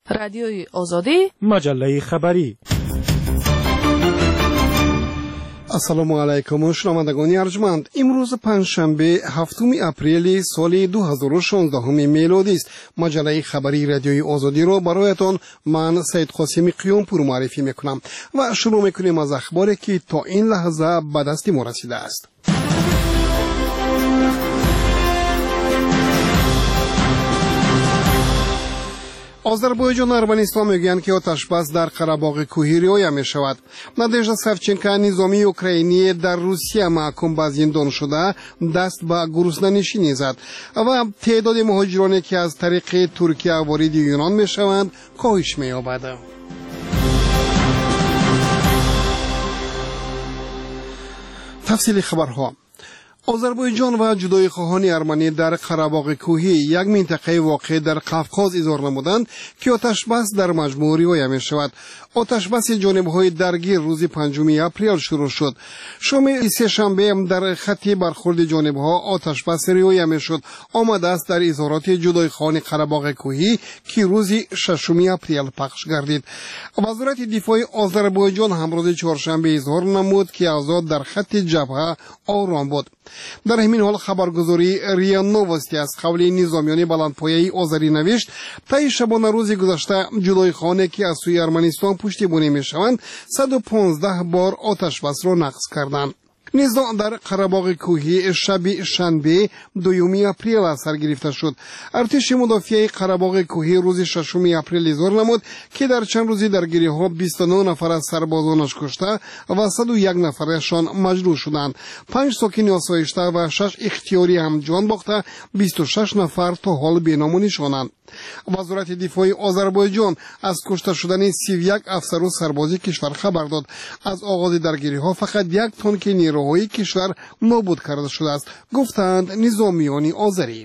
رادیوی آزادی، مجله خبری. السلام علیکم شنوندگان ارجمند. امروز پنجشنبه هفتم اپریل سال 2016 میلادی است. مجله خبری رادیوی آزادی را برایتان من سید قاسمی قیامپور معرفی میکنم و شروع میکنیم از اخباری که تا این لحظه به دست ما رسیده است. آذربایجان و ارمنستان میگویند که آتشبس در قره‌باغ کوهی رعایت میشود. نادژدا ساوچنکا نظامی اوکراینی در روسیه محکوم به زندان شده دست به گرسنه‌نشینی زد و تعداد مهاجرانی که از طریق ترکیه وارد یونان میشوند کاهش می‌یابد. تفصیل خبرها. آذربایجان و جدایی‌خواهان ارمنی در قره‌باغ کوهی یک منطقه واقع در قفقاز اظهار نمودند که آتشبس در مجموع رعایت می‌شود. آتشبس جانب‌های درگیر روز 5 اپریل شروع شد. شام سه‌شنبه در خط برخورد جانب‌ها آتشبس رعایت می‌شد. آمده است در اظهارات جدایی‌خواهان قره‌باغ کوهی که روز 6 اپریل پخش گردید. وزارت دفاع آذربایجان همروز چهارشنبه اظهار نمود که اوضاع در خط جبهه آرام بود. در همین حال خبرگزاری ریا نووستی از قول نظامیان بلندپایه آذری نوشت طی شبانه روز گذشته جدایی‌خواهانی که از سوی ارمنستان پشتیبانی می‌شوند 115 بار آتشبس را نقض کردند. نزاع در قره‌باغ کوهی شب شنبه 2 اپریل سر گرفته شد. ارتش مدافع قره‌باغ کوهی روز 6 اپریل اظهار نمود که در چند روزی درگیری‌ها 29 نفر از سربازانش کشته و 101 نفرشان مجروح شدند. 5 ساکن آسایشته و 6 اختیاری هم جان باخته، 26 نفر تا حال بینام و نشانند. وزارت دفاع آذربایجان از کشته شدن 31 افسر و سرباز کشور خبر داد. از آغاز درگیری‌ها فقط 1 تانک نیروهای کشور نابود کرده شده است، گفتند نظامیان آذری.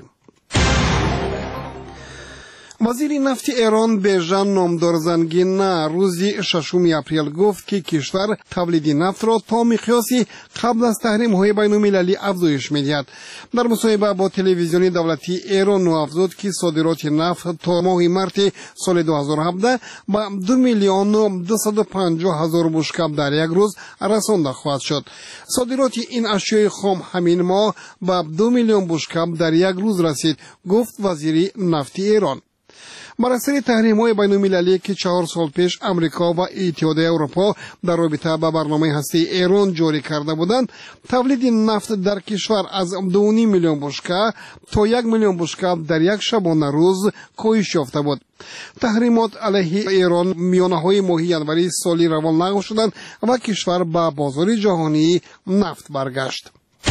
وزیر نفت ایران بیژن نامدار زنگین روز 6 اپریل گفت که کشور تولید نفت را تا مقیاسی قبل از تحریم‌های بین‌المللی افزایش می‌دهد. در مصاحبه با تلویزیون دولتی ایران افزود که صادرات نفت تا ماه مارس سال 2017 به 2,250,000 بشکه در یک روز رسانده خواهد شد. صادرات این اشیاء خام همین ماه به 2 میلیون بشکه در یک روز رسید، گفت وزیر نفت ایران. بر اثر تحریم‌های بین‌المللی که 4 سال پیش امریکا و اتحادیه اروپا در رابطه با برنامه هسته ایران جاری کرده بودند، تولید نفت در کشور از 2.5 میلیون بشکه تا 1 میلیون بشکه در یک شبانه روز کاهش یافته بود. تحریمات علیه ایران میانه‌های ماه ژانویه سالی روان لغو شدند و کشور به بازار جهانی نفت برگشت.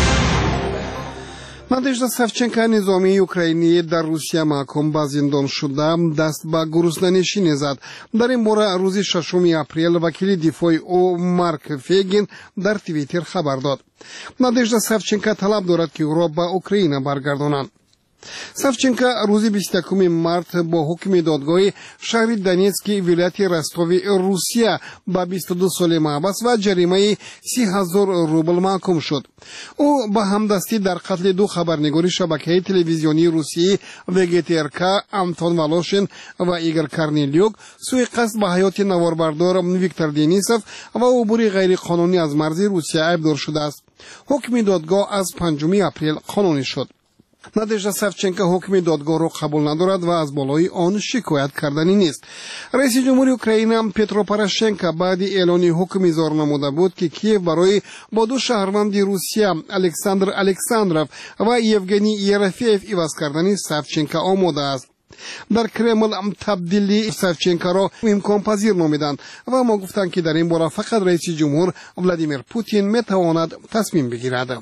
نادژدا ساوچنکا نظامی اوکراینی در روسیه محکوم به زندان شده دست به گرسنه‌نشینی زد. در این باره روز 6 اپریل وکیل دفاع او مارک فیگین در توییتر خبر داد. نادژدا ساوچنکا طلب دارد که او را به اوکراین برگردانند. ساوچنکا روز 21 مارس با حکم دادگاه شهر دونیتسک ولایت رستوف روسیه به 22 سال محبس و جریمه 30,000 روبل محکوم شد. او به همدستی در قتل 2 خبرنگار شبکه تلویزیونی روسی وگترکا آنتون والوشین و ایگور کارنیلیوک سوء قصد به حیات نواربردار ویکتور دنیسوف و عبور غیر قانونی از مرز روسیه ایبدار شده است. حکم دادگاه از 5 اپریل قانونی شد. نادژدا ساوچنکا حکم دادگاه را قبول ندارد و از بالای آن شکایت کردنی نیست. رئیس جمهوری اوکراین پترو پوروشنکو بعد اعلان حکم اظهار نموده بود که کیف برای با 2 شهروند روسیه الکساندر الکساندروف و یوگنی یرفیف عوض کردن ساوچنکا آماده است. در کرمل تبدیلی ساوچنکا را امکان پذیر نامیدند و ما گفتند که در این باره فقط رئیس جمهور ولادیمیر پوتین میتواند تصمیم بگیرد.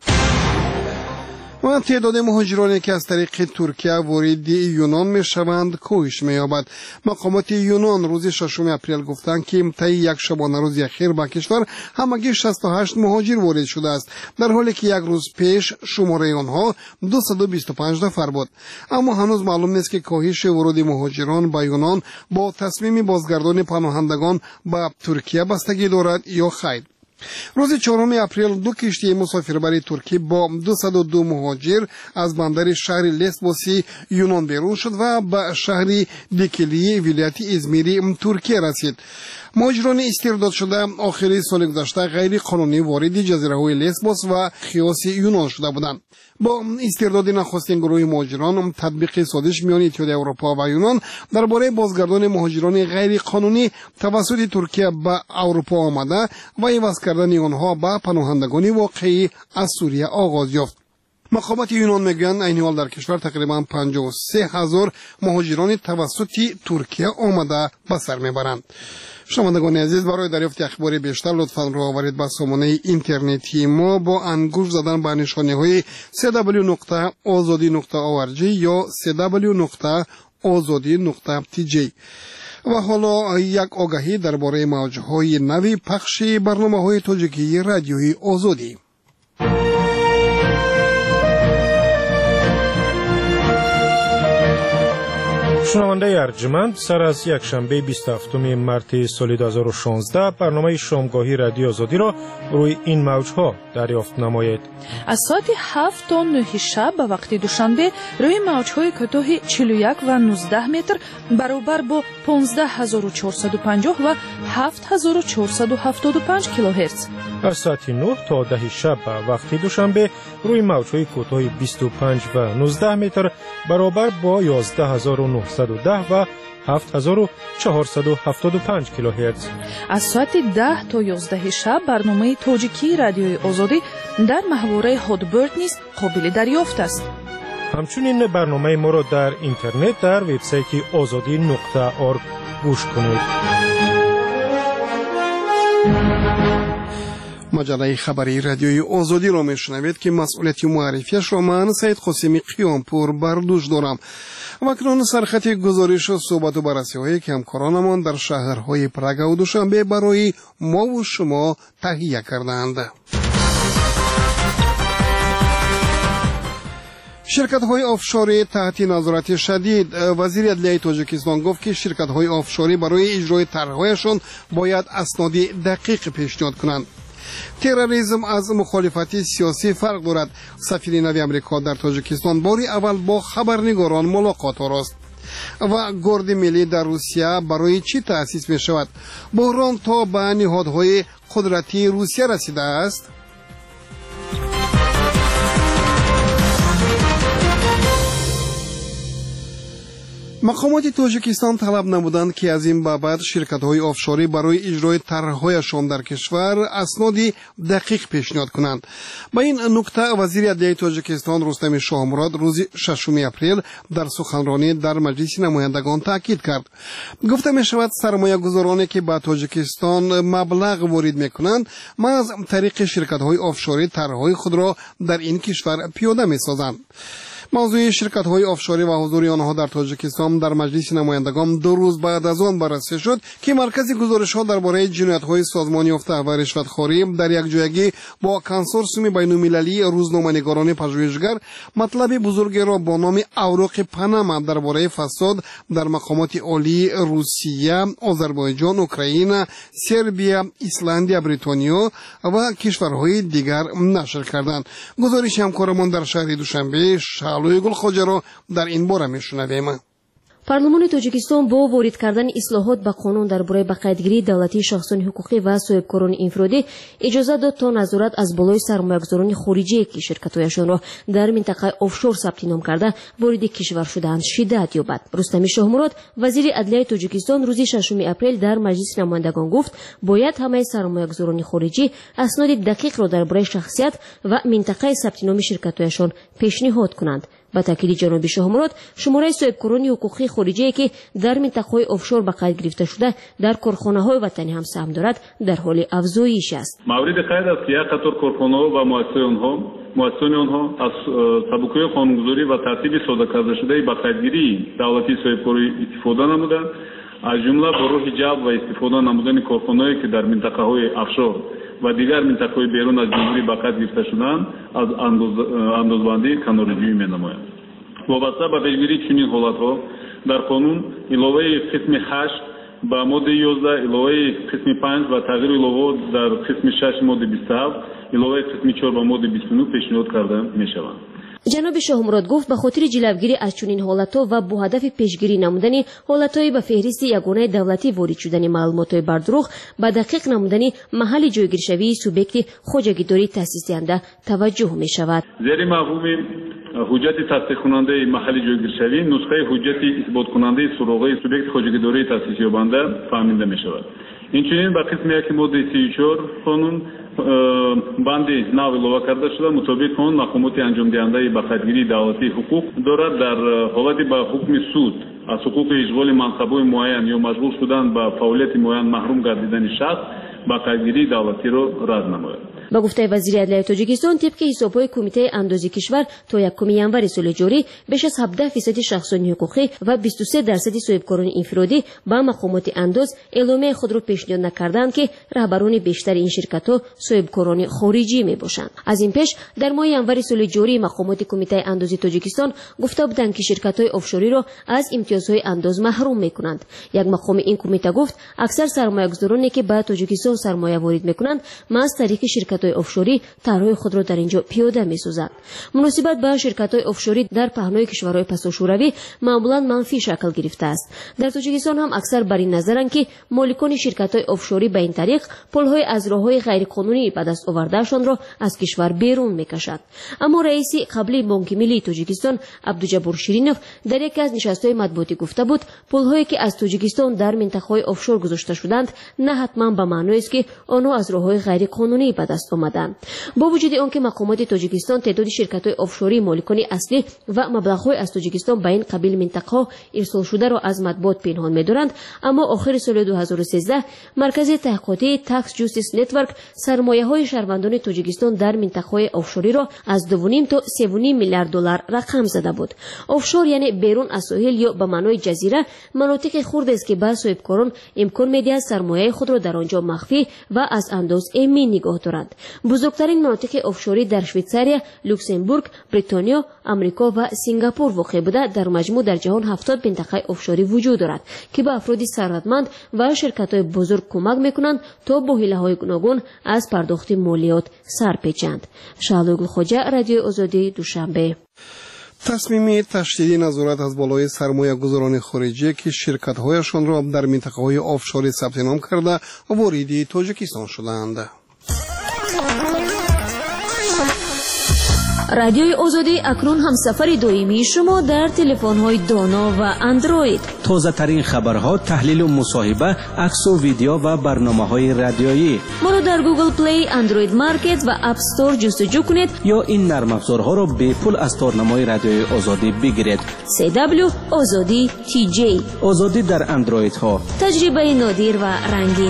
و تعداد مهاجرانی که از طریق ترکیه وارد یونان میشوند کاهش می‌یابد. مقامات یونان روز 6 اپریل گفتند که طی یک شبانه روز اخیر به کشور همگی 68 مهاجر وارد شده است، در حالی که یک روز پیش شماره آنها 225 نفر بود. اما هنوز معلوم نیست که کاهش ورود مهاجران به یونان با تصمیم بازگردان پناهندگان به ترکیه بستگی دارد یا خیر. روز 4 اپریل 2 کشتی مسافربری ترکی با 202 مهاجر از بندر شهر لسبوسی یونان بیرون شد و به شهر دیکلی ولایت ازمیری ترکیه رسید. مهاجران استرداد شده آخر سال گذشته غیر قانونی وارد جزیره های لسبوس و خیاس یونان شده بودند. با استرداد نخستین گروه مهاجران، تطبیق سازش میان اتحادیه اروپا و یونان درباره بازگردان مهاجران غیر قانونی توسط ترکیه به اروپا آمده و عوض کردن آنها به پناهندگان واقعی از سوریه آغاز یافت. مقامات یونان میگن این حال در کشور تقریبا 53,000 مهاجران توسط ترکیه آمده به سر میبرند. شنوندگان عزیز، برای دریافت اخبار بیشتر لطفاً راه آورید به سامانه اینترنتی ما با انگشت زدن به نشانه‌های www.azadi.org یا www.azadi.tj. و حالا یک آگاهی درباره موج‌های نوی پخش برنامه‌های تاجیکی رادیوی آزادی. شنونده ارجمند، سر از یک شنبه 27 مارس سال 2016 برنامه شامگاهی رادیو آزادی را روی این موجها دریافت نمایید. از ساعت 7 تا 9 شب به وقت دوشنبه روی موجهای کوتاه 41 و 19 متر برابر با 15450 و 7475 کیلوهرتز. از ساعت 9 تا 10 شب به وقت دوشنبه روی موجهای کوتاه 25 و 19 متر برابر با 11910 و 7475 کیلوهرتز. از ساعت 10 تا 11 شب برنامه تاجیکی رادیوی آزادی در محوره هادبرد نیز قابل دریافت است. همچنین برنامه ما را در اینترنت در وبسایت azadi.org گوش کنید. مجله خبری رادیوی آزادی را میشنوید که مسئولیت معرفیش را من سید قاسمی قیامپور بر دوش دارم. و اکنون سرخط گزارش و صحبت و بررسی های که همکارانمان در شهرهای پراگ و دوشنبه برای ما و شما تهیه کردند. شرکت های آفشوری تحت نظارت شدید. وزیر عدلیه تاجیکستان گفت که شرکت های آفشوری برای اجرای طرحهایشان باید اسناد دقیق پیشنهاد کنند. تروریسم از مخالفت سیاسی فرق دارد. سفیر نوی امریکا در تاجیکستان باری اول با خبرنگاران ملاقات راست. و گارد ملی در روسیه برای چی تأسیس می شود؟ بحران تا به نهادهای قدرتی روسیه رسیده است. مقامات تاجیکستان طلب نمودند که از این بابت شرکت‌های آفشوری برای اجرای طرح‌هایشان در کشور اسناد دقیق پیشنهاد کنند. با این نکته وزیر عدلیه تاجیکستان رستم شاهمراد روز 6 اپریل در سخنرانی در مجلس نمایندگان تاکید کرد. گفته می شود سرمایه‌گذارانی که به تاجیکستان مبلغ وارد می‌کنند از طریق شرکت‌های آفشوری طرح‌های خود را در این کشور پیاده می‌سازند. موضوع شرکت‌های آفشوری و حضور آنها در تاجیکستان در مجلس نمایندگان 2 روز بعد از آن بررسی شد که مرکز گزارش‌ها درباره جنایت‌های سازمان یافته و رشوتخواری در یک جایگی با کنسورسیوم بین‌المللی روزنامه‌نگاران پژوهشگر مطلب بزرگی را با نام اوراق پاناما درباره فساد در مقامات عالی روسیه، آذربایجان، اوکراین، سربیا، ایسلند، بریتانیا و کشورهای دیگر نشر کردند. گزارش همکارمان در شهر دوشنبه شعلوی گلخواجه را در این باره میشنویم. پارلمان تاجیکستان با وارد کردن اصلاحات به قانون درباره بقایتگیری دولتی شخصان حقوقی و صاحبکاران انفرادی اجازه داد تا نظارت از بالای سرمایه‌گذاران خارجی که شرکت‌هایشان را در منطقه آفشور ثبت نام کرده وارد کشور شده‌اند شدت یابد. رستم شاهمراد وزیر عدلیه تاجیکستان روز 6 اپریل در مجلس نمایندگان گفت باید همه سرمایه‌گذاران خارجی اسناد دقیق را درباره شخصیت و منطقه ثبت نام شرکت‌هایشان پیشنهاد کنند. با تاکید جناب شاهمراد شماره صاحبکاران حقوقی خارجی که در منطقه‌های آفشور به قید گرفته شده در کارخانه‌های وطنی هم سهم دارد در حال افزایش است. مورد قید است که یک قطار کارخانه‌ها و مؤسسان آنها از سابقه قانونگذاری و ترتیب صادر کرده شده به قیدگیری دولتی صاحبکاری استفاده نمودند، از جمله با راه جلب و استفاده نمودن کارخانه‌هایی که در منطقه‌های آفشور و دیگر منطقه‌های بیرون از جمهوری به قید گرفته شدند از اندازه‌بندی کناره‌جویی می‌نماید. وابسته به پیشگیری چنین حالت‌ها در قانون علاوه قسم 8 با ماده 11 الهه قسم 5 و تغییر الهه در قسم 6 ماده 27 الهه قسم 4 و ماده 29 پیشنهاد کرده می شوند. ҷаноби шоҳмурод гуфт ба хотири ҷилавгирӣ аз чунин ҳолатҳо ва бо ҳадафи пешгирӣ намудани ҳолатҳои ба феҳристи ягонаи давлатӣ ворид шудани маълумотҳои бардурӯғ ба дақиқ намудани маҳалли ҷойгиршавии субъекти хоҷагидории таъсисдиҳанда таваҷҷӯҳ мешавад. зери мафҳуми ҳуҷҷати тасдиқкунандаи маҳалли ҷойгиршавӣ нусхаи ҳуҷҷати исботкунандаи суроғаи субъекти хоҷагидории таъсисёбанда фаҳмида мешавад. инчунин ба қисми 1 моддаи 34 қонун банди нав илова карда шуда мутобиқ он мақомоти анҷомдиҳандаи ба қайдгирии давлатии ҳуқуқ дорад дар ҳолати ба ҳукми суд аз ҳуқуқи ишғоли мансабҳои муайян ё маҷбур шудан ба фаъолияти муайян маҳрум гардидани шахс ба қайдгирии давлатиро рад намояд. ба гуфтаи вазири адлияи тоҷикистон тибқи ҳисобҳои кумитаи андозии кишвар то 1 январи соли ҷорӣ беш аз 17% шахсони ҳуқуқӣ ва 23% соҳибкорони инфиродӣ ба мақомоти андоз эъломияи худро пешниҳод накарданд ки раҳбарони бештари ин ширкатҳо соҳибкорони хориҷӣ мебошанд. аз ин пеш дар моҳи январи соли ҷорӣ мақомоти кумитаи андозии тоҷикистон гуфта буданд ки ширкатҳои офшориро аз имтиёзҳои андоз маҳрум мекунанд. як мақоми ин кумита гуфт аксар сармоягузороне ки ба тоҷикистон сармоя ворид мекунанд маҳз тариқи ширкатҳои офшорӣ тарҳои худро дар ин ҷо пиёда месозанд. муносибат ба ширкатҳои офшорӣ дар паҳнои кишварҳои пасошӯравӣ маъмулан манфӣ шакл гирифтааст. дар тоҷикистон ҳам аксар бар ин назаранд ки моликони ширкатҳои офшорӣ ба ин тариқ пулҳои аз роҳҳои ғайриқонунӣ ба даст овардаашонро аз кишвар берун мекашанд. аммо раиси қаблии бонки миллии тоҷикистон абдуҷаббор ширинов дар яке аз нишастҳои матбуотӣ гуфта буд пулҳое ки аз тоҷикистон дар минтақаҳои офшор гузошта шуданд на ҳатман ба маъноест ки онҳо аз роҳҳои ғайриқонунӣ ба даст омаданд. бо вуҷуди он ки мақомоти тоҷикистон теъдоди ширкатҳои офшории моликони аслӣ ва маблағҳои аз тоҷикистон ба ин қабил минтақаҳо ирсолшударо аз матбуот пинҳон медоранд, аммо охири соли 2013 маркази таҳқиқотии Tax Justice Network сармояҳои шаҳрвандони тоҷикистон дар минтақаҳои офшориро аз 2.5 то 3.5 миллиард доллар рақам зада буд. офшор яъне берун аз соҳил ё ба маънои ҷазира манотиқи хурдест ки ба соҳибкорон имкон медиҳад сармояи худро дар он ҷо махфӣ ва аз андоз эмин нигоҳ доранд. бузургтарин манотиқи офшорӣ дар швейтсария, люксембург, бритониё, амрико ва сингапур воқеъ буда дар маҷмӯъ дар ҷаҳон 70 минтақаи офшорӣ вуҷуд дорад ки ба афроди сарватманд ва ширкатҳои бузург кӯмак мекунанд то бо ҳилаҳои гуногун аз пардохти молиёт сар печанд. шаҳлои гулхоҷа, радиои озодӣ, душанбе. تصمیم تشدید نظارت از بالای سرمایه‌گذاران خارجی که شرکت‌هایشان را در منطقه‌های آفشوری ثبت نام کرده وارد تاجیکستان شدند. رادیوی آزادی اکنون همسفر دائمی شما در تلفن‌های دانا و اندروید. تازه ترین خبرها، تحلیل و مصاحبه، عکس و ویدیو و برنامه‌های رادیویی. ما را در گوگل پلی، اندروید مارکت و اپ استور جستجو کنید یا این نرم افزارها را به پول از تارنمای رادیوی آزادی بگیرید. CW آزادی TJ. آزادی در اندروید ها. تجربه نادر و رنگین.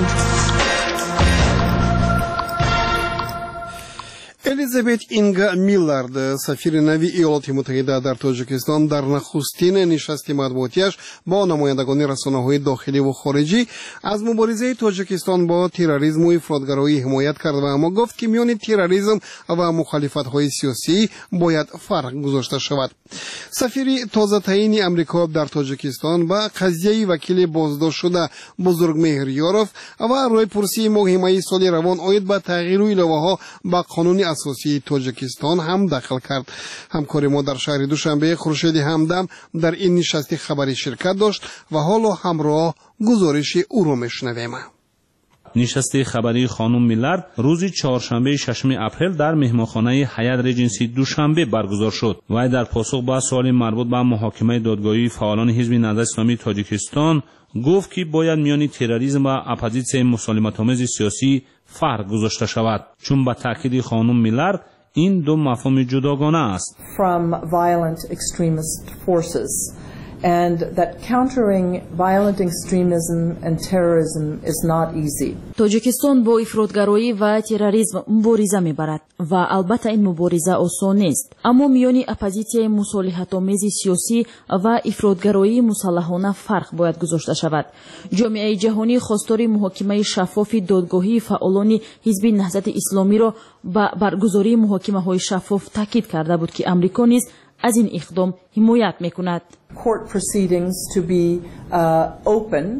الیزابت اینگا میلارد سفیر نوی ایالات متحده در تاجیکستان در نخستین نشست مطبوعاتیش با نمایندگان رسانه‌های داخلی و خارجی از مبارزه تاجیکستان با تروریسم و افراطگرایی حمایت کرد و اما گفت که میان تروریسم و مخالفت‌های سیاسی باید فرق گذاشته شود. سفیر تازه تعیین امریکا در تاجیکستان با قضیه وکیل بازداشت شده بزرگمهر یاروف و رایپرسی مهمه سال روان عاید به تغییر الهه‌ها با قانون اساسی تاجیکستان هم داخل کرد. همکار ما در شهر دوشنبه خورشید همدم در این نشست خبری شرکت داشت و حالا همراه گزارش او را میشنویم. نشست خبری خانم میلارد روز چهارشنبه 6 اپریل در مهمانخانه حیات ریجنسی دوشنبه برگزار شد و در پاسخ به سوال مربوط به محاکمه دادگاهی فعالان حزب نهضت اسلامی تاجیکستان گفت که باید میان تروریسم و اپوزیسیون مسالمت‌آمیز سیاسی فرق گذاشته شود، چون به تاکید خانم میلارد این دو مفهوم جداگانه است. From violent extremist forces and that countering violent extremism and terrorism is not easy. тоҷикистон бо ифротгароӣ ва терроризм мубориза мебарад ва албатта ин мубориза осон нест, аммо миёни оппозитсияи мусолиҳатомези сиёсӣ ва ифротгароии мусаллаҳона фарқ бояд гузошта шавад. ҷомеаи ҷаҳонӣ хостори муҳокимаи шаффофи додгоҳии фаъолони ҳизби наҳзати исломиро ба баргузории муҳокимаҳои шаффоф таъкид карда буд ки амрико низ از این اقدام حمایت میکند. Court proceedings to be open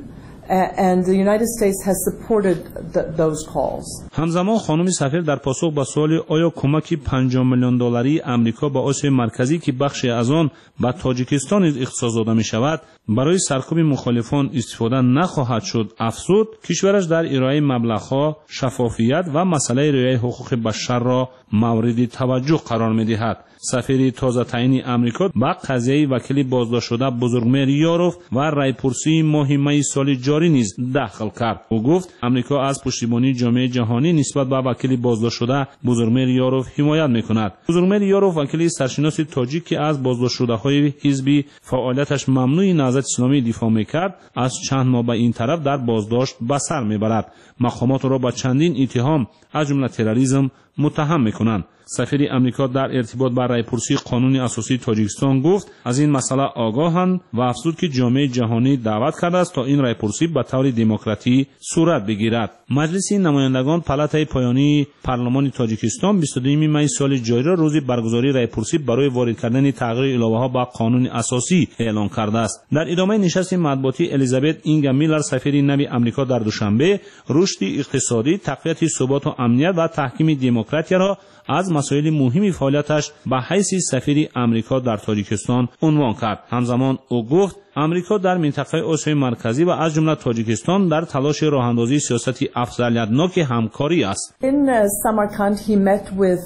And the United States has supported those calls. همزمان خانم سفیر در پاسخ به سوال آیا کمک 5 میلیون دلاری آمریکا به آسیای مرکزی که بخشی از آن به تاجیکستان اختصاص داده می شود برای سرکوب مخالفان استفاده نخواهد شد افزود کشورش در ارائه مبلغها شفافیت و مسئله رعایت حقوق بشر را مورد توجه قرار می دهد. سفیر تازه تعیین آمریکا با قضیه وکیل بازداشت شده بزرگمهر یاروف و رایپرسی ماه می سال جاری نیز دخل کرد. او گفت آمریکا از پشتیبانی جامعه جهانی نسبت به وکیل بازداشت شده بزرگمهر یاروف حمایت می‌کند. بزرگمهر یاروف وکیل سرشناس تاجیک که از بازداشت شده‌های حزبی فعالیتش ممنوع نهضت اسلامی دفاع می‌کرد از چند ماه به این طرف در بازداشت به سر می‌برد. مقامات را با چندین اتهام از جمله تروریسم متهم می‌کنند. سفیر آمریکا در ارتباط با رایپرسی قانون اساسی تاجیکستان گفت از این مسئله آگاهند و افزود که جامعه جهانی دعوت کرده است تا این رایپرسی به طور دموکراتی صورت بگیرد. مجلس نمایندگان پالاتای پایانی پارلمان تاجیکستان 22 می سال جاری را روز برگزاری رایپرسی برای وارد کردن تغییر الهه‌ها به قانون اساسی اعلام کرده است. در ادامه نشست مطبوعاتی الیزابت اینگا میلر سفیر نو آمریکا در دوشنبه رشد اقتصادی، تقویت ثبات و امنیت و تحکیم دموکراسی را از مسائل مهمی فعالیتش به حیث سفیر آمریکا در تاجیکستان عنوان کرد. همزمان او گفت آمریکا در منطقه آسیای مرکزی و از جمله تاجیکستان در تلاش راهاندازی سیاستی افضلیت‌ناک همکاری است. In Samarkand he met with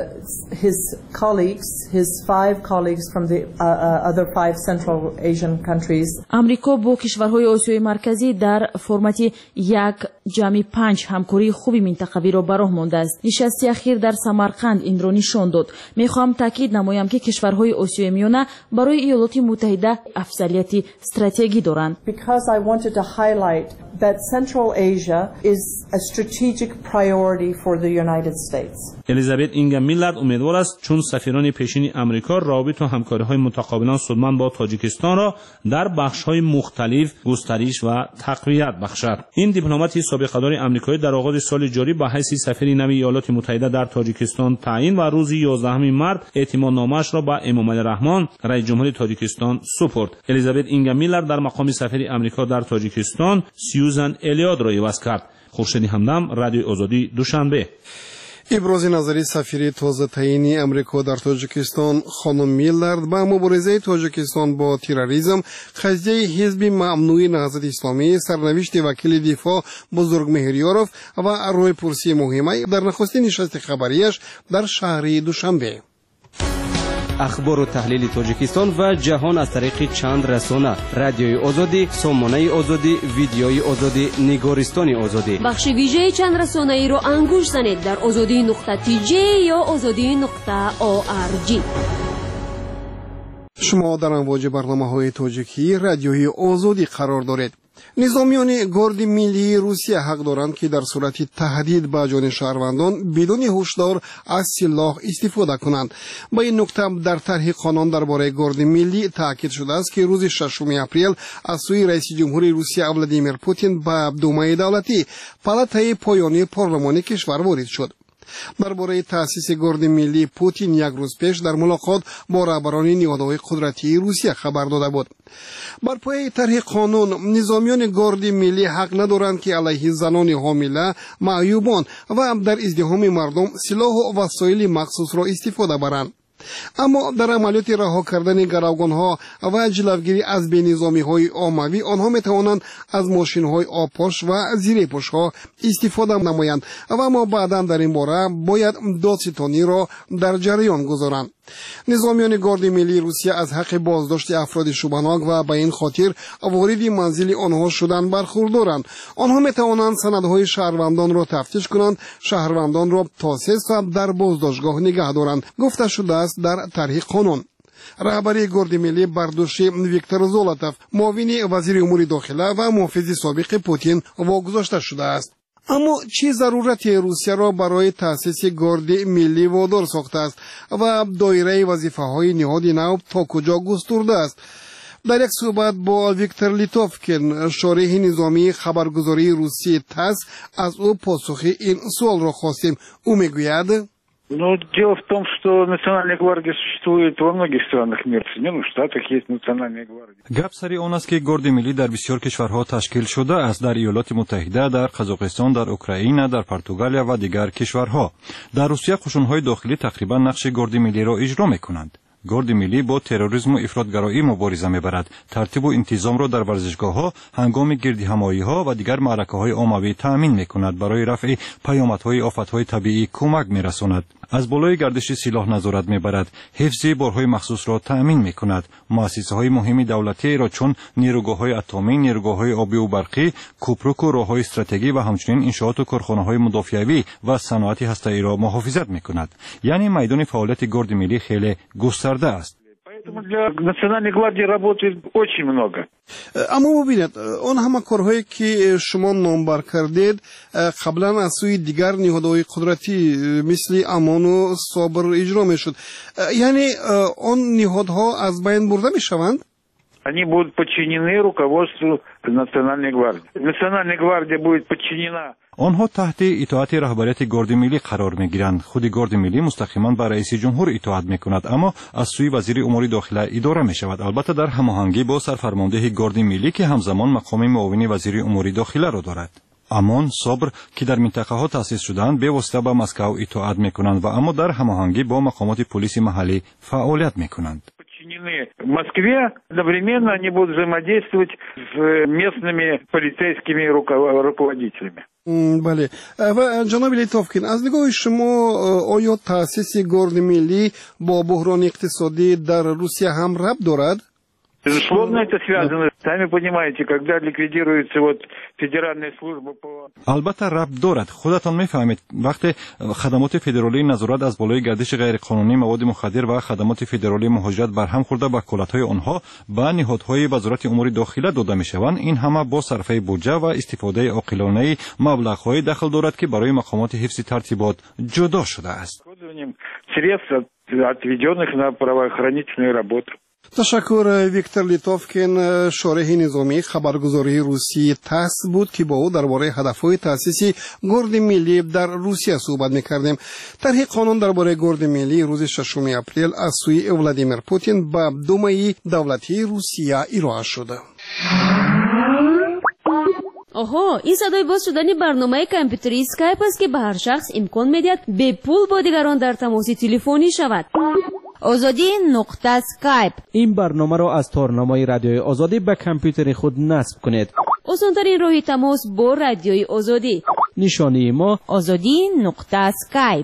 his colleagues, his 5 colleagues from the other 5 Central Asian countries. آمریکا با کشورهای آسیای مرکزی در فرمت یک جمع 5 همکاری خوبی منطقوی را براه مانده است. نشست اخیر در سمرقند این را نشان داد. می‌خواهم تاکید نمایم که کشورهای آسیای میانه برای ایالات متحده افضلیت استراتژی دارند. Because I wanted to highlight that Central Asia is a strategic priority for the United States. الیزابت اینگا میلر امیدوار است چون سفیران پیشین آمریکا روابط و همکاری‌های متقابلان سودمند با تاجیکستان را در بخش‌های مختلف گسترش و تقویت بخشد. این دیپلمات سابقه‌دار آمریکایی در آغاز سال جاری به حیث سفیر نو ایالات متحده در تاجیکستان تعیین و روز 11 مارس اعتمادنامه‌اش را به امامعلی رحمان رئیس جمهور تاجیکستان سپرد. الیزابت اینگا میلر در مقام سفیر آمریکا در تاجیکستان سیوزن الیاد را عوض کرد. خورشید همدم، رادیو آزادی، دوشنبه. ابراز نظری سفیر تازه تعیین آمریکا در تاجیکستان خانم میلر با مبارزه تاجیکستان با تروریسم، قضیه حزب ممنوع نهضت اسلامی، سرنوشت وکیل دفاع بزرگمهر یاروف و رایپرسی مهمه در نخستین نشست خبریش در شهر دوشنبه. اخبار و تحلیل تاجیکستان و جهان از طریق چند رسانه: رادیوی آزادی، سامانه آزادی، ویدیوی آزادی، نگارستان آزادی. بخش ویژه چند رسانه ای را انگوش زنید در azadi.tj یا azadi.org. شما در امواج برنامه‌های تاجیکی رادیوی آزادی قرار دارید. نظامیان گارد ملی روسیه حق دارند که در صورت تهدید به جان شهروندان بدون هشدار از سلاح استفاده کنند. با این نکته در طرح قانون درباره گارد ملی تاکید شده است که روز 6 اپریل از سوی رئیس جمهور روسیه ولادیمیر پوتین به دومای دولتی پالاتای پایانی پارلمان کشور وارد شد. درباره تأسیس گارد ملی پوتین یک روز پیش در ملاقات با رهبران نهادهای قدرتی روسیه خبر داده بود. بر پایه طرح قانون نظامیان گارد ملی حق ندارند که علیه زنان حامله، معیوبان و در ازدحام مردم سلاح و وسایل مخصوص را استفاده برند. اما در عملیات رها کردن گروگان‌ها و جلوگیری از بی‌نظامی‌های عمومی آنها می‌توانند از ماشین‌های آبپاش و زیرپوش‌ها استفاده نمایند و اما بعداً در این باره باید دادستانی را در جریان گذارند. نظامیان گارد ملی روسیه از حق بازداشت افراد شبهناک و به این خاطر وارد منزل آنها شدن برخوردارند. آنها می‌توانند سندهای شهروندان را تفتیش کنند، شهروندان را تا 3 ساعت در بازداشتگاه نگه دارند. گفته شده است در طرح قانون. رهبری گارد ملی برداشت ویکتور زولاتوف، معاون وزیر امور داخله و محافظ سابق پوتین واگذاشته شده است. اما چه ضرورت روسیه را برای تأسیس گارد ملی وادار ساخته است و دایره وظیفه‌های نهاد نو تا کجا گسترده است؟ در یک صحبت با ویکتور لیتوفکین، شارح نظامی خبرگزاری روسی تاس، از او پاسخ این سوال را خواستیم. او میگوید: Ну, дело в том, что национальная гвардия существует во многих странах мира. В Соединенных Штатах есть национальная гвардия. гап сари он аст ки горди миллӣ дар бисёр кишварҳо ташкил шудааст, дар иёлоти муттаҳида, дар қазоқистон, дар Украина, дар Португалия ва дигар кишварҳо. дар Русия қушунҳои дохилӣ тақрибан нақши горди миллиро иҷро мекунанд. گارد ملی با تروریسم و افراطگرایی مبارزه می‌برد. ترتیب و انتظام را در ورزشگاه‌ها، هنگام گردهمایی‌ها و دیگر معرکه‌های عمومی تأمین می‌کند. برای رفع پیامدهای آفت‌های طبیعی کمک می‌رساند. از بالای گردش سلاح نظارت می‌برد. حفظ بارهای مخصوص را تأمین می‌کند. مؤسسه‌های مهم دولتی را چون نیروگاه‌های اتمی، نیروگاه‌های آبی و برقی، کوپرک و راه‌های استراتژیک و همچنین انشاءات و کارخانه‌های مدافعی و صنعت هسته‌ای را محافظت می‌کند. یعنی میدان فعالیت گارد ملی خیلی گسترده است. Поэтому для национальной гвардии работает очень много. اما ببینید اون همه کارهایی که شما نامبر کردید قبلا از سوی دیگر نهادهای قدرتی مثل امان و صابر اجرا میشد. یعنی اون نهادها از بین برده میشوند؟ Они будут подчинены руководству национальной гвардии. Национальная гвардия будет подчинена. آنها تحت اطاعت رهبریت گارد ملی قرار میگیرند. خود گارد ملی مستقیما به رئیس جمهور اطاعت میکند، اما از سوی وزیر امور داخله اداره میشود، البته در هماهنگی با سرفرمانده گارد ملی که همزمان مقام معاون وزیر امور داخله را دارد. امان، صبر که در منطقه ها تأسیس شدند به واسطه به مسکو اطاعت میکنند و اما در هماهنگی با مقامات پلیس محلی فعالیت میکنند. В Москве одновременно они будут взаимодействовать с местными полицейскими руководителями. بله. و جناب لیتوفکین از نگاه شما آیا تأسیس گارد ملی با بحران اقتصادی در روسیه هم ربط دارد؟ Безусловно, это связано. Сами понимаете, когда ликвидируется федеральная служба по... البته ربط دارد. خودتان میفهمید وقتی خدمات فدرالی نظارت از بالای گردش غیرقانونی مواد مخدر و خدمات فدرالی مهاجرت برهم خورده وکالت‌های آنها به نهادهای وزارت امور داخله داده میشوند، این همه با صرفه بودجه و استفاده عاقلانه مبلغ‌های دخل دارد که برای مقامات حفظ ترتیبات جدا شده است. Средств, отведенных на правоохранительную работу. تشکر. ویکتور لیتوفکین، شارح نظامی خبرگزاری روسی تاس بود که با او درباره هدفهای تأسیس گارد ملی در روسیه صحبت می‌کردیم. طرح قانون درباره گارد ملی روز 6 اپریل از سوی ولادیمیر پوتین به دومه دولتی روسیه ارائه شد. آها، این صدای باز شدن برنامه کامپیوتری اسکایپ است که به هر شخص امکان می‌دهد به پول با دیگران در تماس تلفنی شود. آزادی نقطه اسکایپ. این برنامه را از تارنامه رادیوی آزادی به کامپیوتر خود نصب کنید. آسان‌ترین راه تماس با رادیوی آزادی. نشانی ما آزادی نقطه اسکایپ.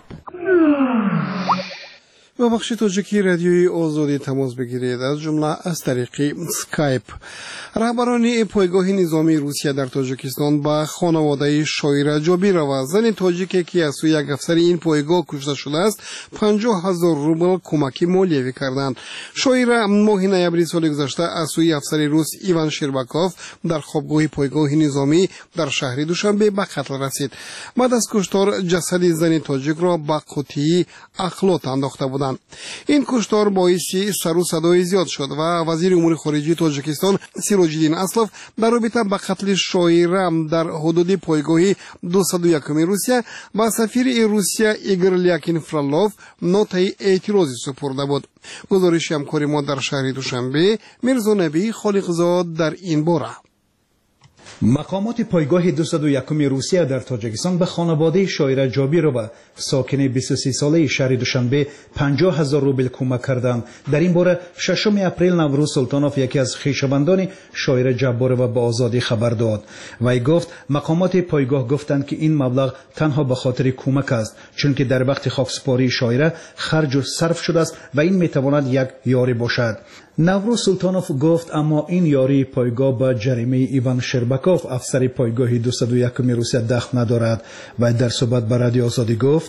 و بخش تاجیکی رادیوی آزادی تماس بگیرید، از جمله از طریق اسکایپ. رهبران پایگاه نظامی روسیه در تاجیکستان با خانواده شاعره جابیر و زن تاجیکی که از سوی یک افسر این پایگاه کشته شده است 50,000 روبل کمکی مالیوی کردند. شاعره ماه نوامبر سال گذشته از سوی افسر روس ایوان شرباکوف در خوابگاه پایگاه نظامی در شهر دوشنبه به قتل رسید. بعد از کشتار جسد زن تاجیک را به قوطی اخلاط انداخته بودند. این کشتار باعث سر و صدای زیاد شد و وزیر امور خارجه تاجیکستان سیروجدین اسلوف در رابطه با قتل شاعره در حدود پایگاه 201 روسیه با سفیر روسیه ایگور لیاکین فرالوف نوتای اعتراضی سپرده بود. گزارش همکار ما در شهر دوشنبه میرزا نبی خالقزاد در این باره. مقامات پایگاه 201 روسیه در تاجیکستان به خانواده شاعره جابیرova ساکن 23 ساله شهر دوشنبه 50,000 روبل کمک کردند. در این باره 6 اپریل نوروز سلطانوف یکی از خویشاوندان شاعره جابیرova به آزادی خبر داد. وی گفت مقامات پایگاه گفتند که این مبلغ تنها به خاطر کمک است، چون که در وقت خاکسپاری شاعره خرج و صرف شده است و این میتواند یک یاری باشد. نوروز سلطانوف گفت اما این یاری پایگاه به جریمه ایوان شرباکوف افسر پایگاه 201 روسیه دخل ندارد و در صحبت با رادیو آزادی گفت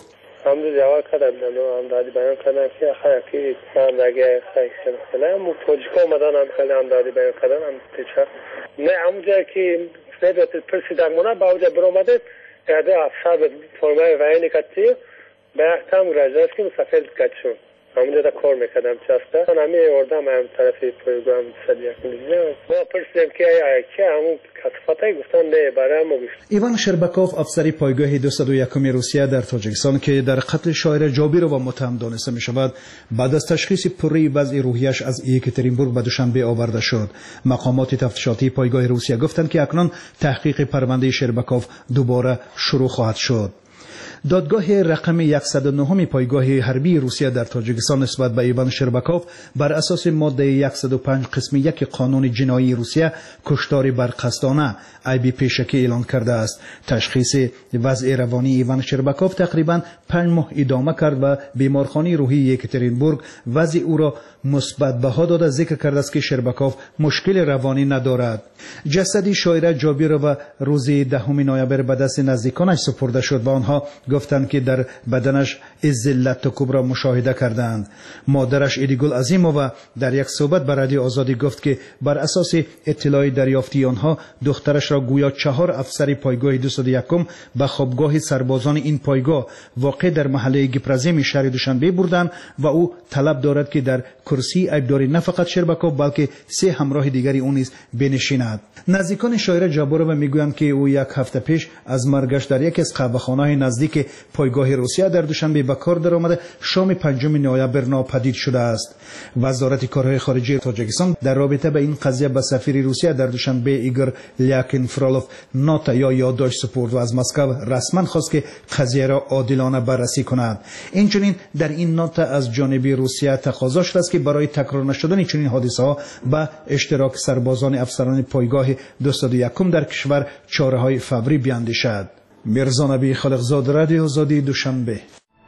همونجا دا کار میکردم چفته من همین آوردم هم طرف پایگاه هم 201 ما پرسیدم که همون کسفتایی گفتن نه برای ما گفت. ایوان شربکوف افسر پایگاه 201 روسیه در تاجیکستان که در قتل شاعر جابیرو متهم دانسته می شود بعد از تشخیص پوری وضع روحیش از یکاترینبورگ به دوشنبه آورده شد. مقامات تفتیشاتی پایگاه روسیه گفتند که اکنون تحقیق پرونده شربکوف دوباره شروع خواهد شد. دادگاه رقم 109 پایگاه حربی روسیه در تاجیکستان نسبت به ایوان شربکوف بر اساس ماده 105 قسم 1 قانون جنایی روسیه کشتار برقصدانه عیب پیشکی اعلان کرده است. تشخیص وضع روانی ایوان شربکوف تقریبا 5 ماه ادامه کرد و بیمارخانه روحی یکاترینبورگ وضع او را مثبت بها داده ذکر کرده است که شربکوف مشکل روانی ندارد. جسد شاعر جابیرو روز 10 نوامبر به دست نزدیکانش سپرده شد و آنها گفتند که در بدنش ذلت کبرا مشاهده کردند. مادرش ایدیگول عظیمووا در یک صحبت به رادیو آزادی گفت که بر اساس اطلاع دریافتی آنها دخترش را گویا 4 افسر پایگاه 201 به خوابگاه سربازان این پایگاه واقع در محله گپرزیم شهر دوشنبه بردند و او طلب دارد که در کرسی عیبداری نه فقط شربکوف بلکه 3 همراه دیگری او نیز بنشیند. نزدیکان شاعر جابیرو میگویند که او 1 هفته پیش از مرگش در یک از قهوه‌خانه‌های نزدیک پایگاه روسیه در دوشنبه به کار درآمده شام 5 نوامبر ناپدید شده است. وزارت کارهای خارجه تاجیکستان در رابطه با این قضیه به سفیر روسیه در دوشنبه ایگور لیاکین فرالوف نوت یا یادداشت سپرد و از مسکو رسما خواست که قضیه را عادلانه بررسی کند. اینچنین در این نوت از جانب روسیه تقاضا شده است که برای تکرار نشدن چنین حادثه‌ها به اشتراک سربازان افسران پایگاه 201 در کشور چاره‌های فوری بیاندیشد. میرزا نبی خالقزاد، رادیو آزادی، دوشنبه.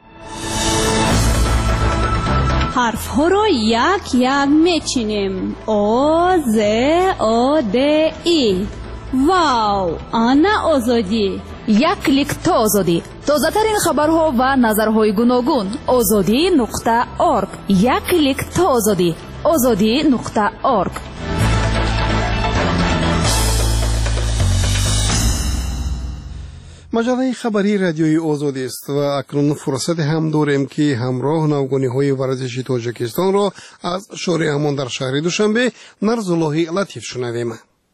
حرف ها را یک یک میچینیم. او ز او د ای. واو، آنا آزادی. یک کلیک تا آزادی. تازه ترین خبرها و نظرهای گوناگون. azadi.org. یک کلیک تا آزادی. azadi.org. مجله خبری رادیوی آزادی است و اکنون فرصت هم داریم که همراه نوگانی‌های ورزشی تاجیکستان را از شارع همان در شهر دوشنبه نرزالله لطیف شنویم.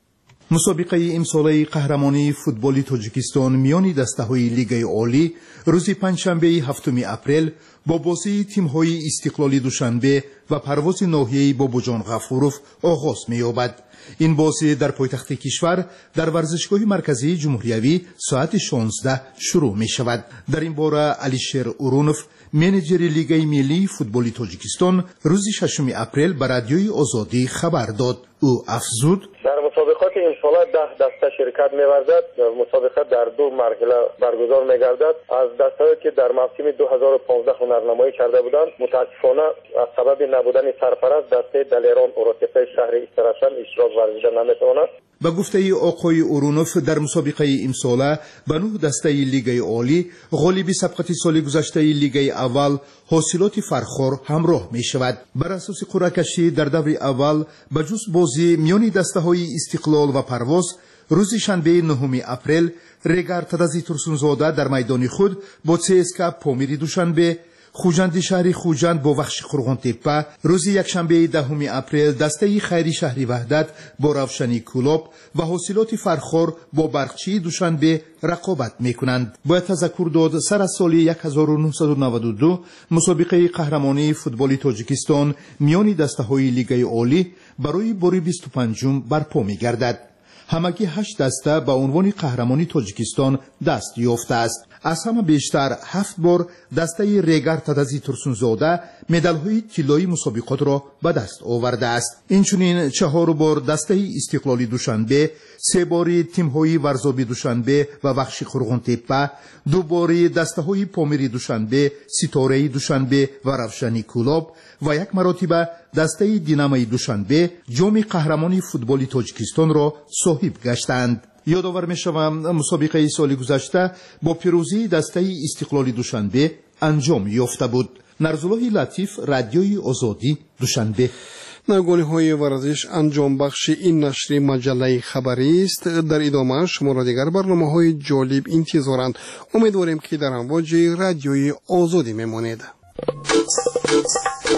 مسابقه امساله قهرمانی فوتبال تاجیکستان میان دسته‌های لیگ عالی روز پنجشنبه 7 اپریل با بازی تیم‌های استقلالی دوشنبه و پرواز ناحیه‌ای باباجان غفوروف آغاز می‌یابد. این بازی در پایتخت کشور در ورزشگاه مرکزی جمهوریوی ساعت 16 شروع می شود. در این باره علیشیر اورونوف منیجر لیگ ملی فوتبال تاجیکستان روز 6 اپریل به رادیوی آزادی خبر داد. او افزود: در مسابقات امسال 10 دسته شرکت می‌ورزد. مسابقه در 2 مرحله برگزار می‌گردد. از دسته‌هایی که در موسم 2015 هنرنمایی کرده بودند متاسفانه از سبب نبودن سرپرست دسته دلیران اوراتپه شهر استراشن اشتراک ورزیده نمی‌تواند. به گفته آقای اورونوف در مسابقه امساله به 9 دسته لیگ عالی غالب سبقت سال گذشته لیگ اول حاصلات فرخار همراه می شود. بر اساس قرعه کشی در دور اول به جز بازی میان دسته های استقلال و پرواز روز شنبه 9 اپریل رگر تدازی ترسونزاده در میدان خود با CSKA پامیری دوشنبه، خوجند شهری خوجند با وخش خرغان تپه روز یکشنبه 10 اپریل دسته خیری شهری وحدت با روشنی کلوب و حاصلات فرخار با برقچی دوشنبه رقابت میکنند. باید تذکر داد سر از سال 1992 مسابقه قهرمانی فوتبال تاجیکستان میان دسته های لیگ عالی برای بار 25 برپا میگردد. همگی 8 دسته به عنوان قهرمانی تاجیکستان دست یافته است. از همه بیشتر 7 بار دسته ریگر تدازی ترسونزاده مدال‌های طلایی مسابقات را به دست آورده است. اینچنین 4 بار دسته استقلالی دوشنبه، 3 بار تیم‌های ورزابی دوشنبه و بخش خرغان تپه، 2 بار دسته‌های پامیری دوشنبه، ستاره دوشنبه و روشنی کلوب و 1 مرتبه دسته دینامای دوشنبه جام قهرمانی فوتبال تاجیکستان را صاحب گشتند. یادآور می‌شوم مسابقه سال گذشته با پیروزی دسته استقلالی دوشنبه انجام یافته بود. نرزالله لطیف، رادیوی آزادی، دوشنبه. نوگانی‌های ورزش انجام بخش این نشر مجله خبری است. در ادامه شما را دیگر برنامه‌های جالب انتظارند. امیدواریم که در امواج رادیوی آزادی میمانید.